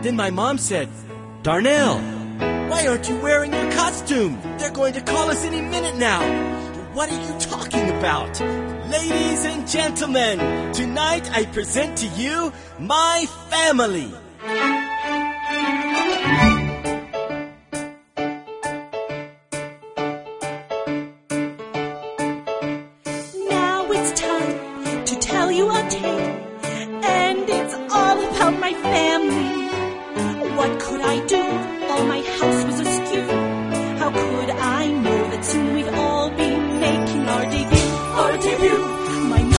Then my mom said, "Darnell, why aren't you wearing your costume? They're going to call us any minute now." "What are you talking about?" "Ladies and gentlemen, tonight I present to you my family."